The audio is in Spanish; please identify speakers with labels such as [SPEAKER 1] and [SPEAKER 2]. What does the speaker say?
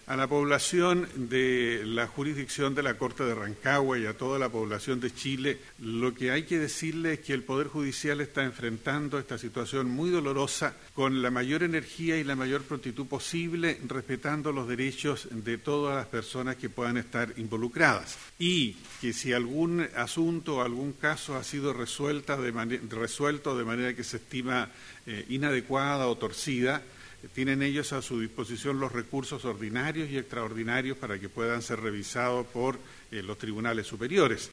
[SPEAKER 1] A la población de la jurisdicción de la Corte de Rancagua y a toda la población de Chile, lo que hay que decirle es que el Poder Judicial está enfrentando esta situación muy dolorosa con la mayor energía y la mayor prontitud posible, respetando los derechos de todas las personas que puedan estar involucradas. Y que si algún asunto o algún caso ha sido resuelto de manera que se estima inadecuada o torcida, tienen ellos a su disposición los recursos ordinarios y extraordinarios para que puedan ser revisados por los tribunales superiores.